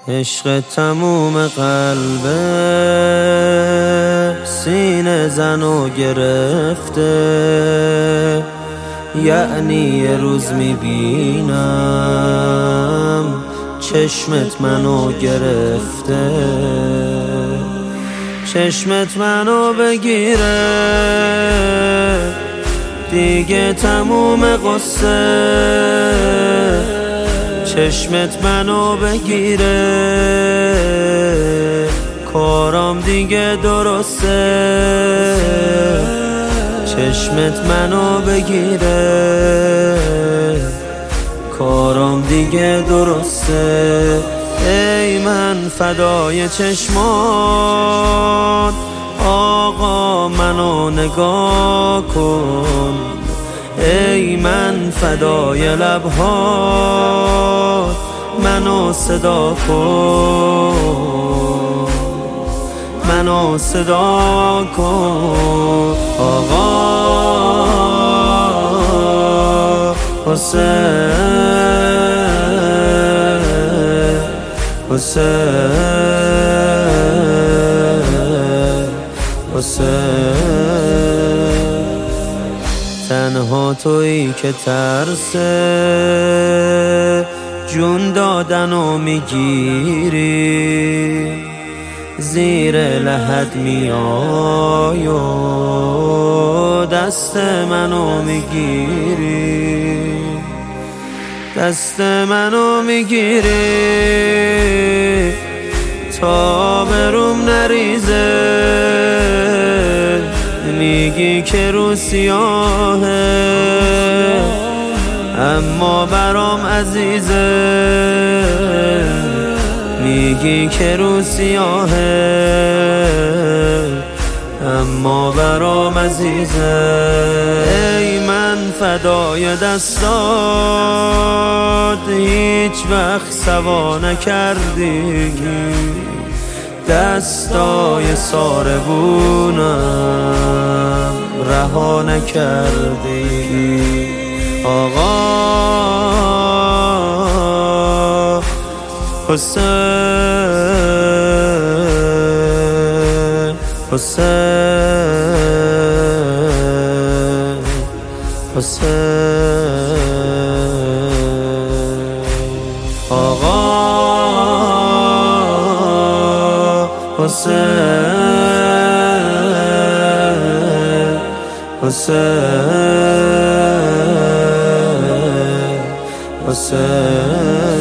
عشق تموم قلب سینه زنو گرفته، یعنی یه روز میبینم چشمت منو گرفته، چشمت منو بگیره دیگه تموم قصه، چشمت منو بگیره کارام دیگه درسته، چشمت منو بگیره کارام دیگه درسته. ای من فدای چشمات آقا منو نگاه کن، ای من فدای لبهات منو صدا کن، منو صدا کن آقا حسین، حسین، حسین. تنها تویی که ترس جون دادن و میگیری، زیر لحد میای و دست منو میگیری، دست منو میگیری تا بروم نریزه، میگی که رو سیاهه اما برام عزیزه، میگی که رو سیاهه اما برام عزیزه. ای من فدای دستات هیچ وقت سوا نکردی، دستای ساربونم رها نکردی آقا حسین، حسین، حسین آقا حسین، حسین، حسین.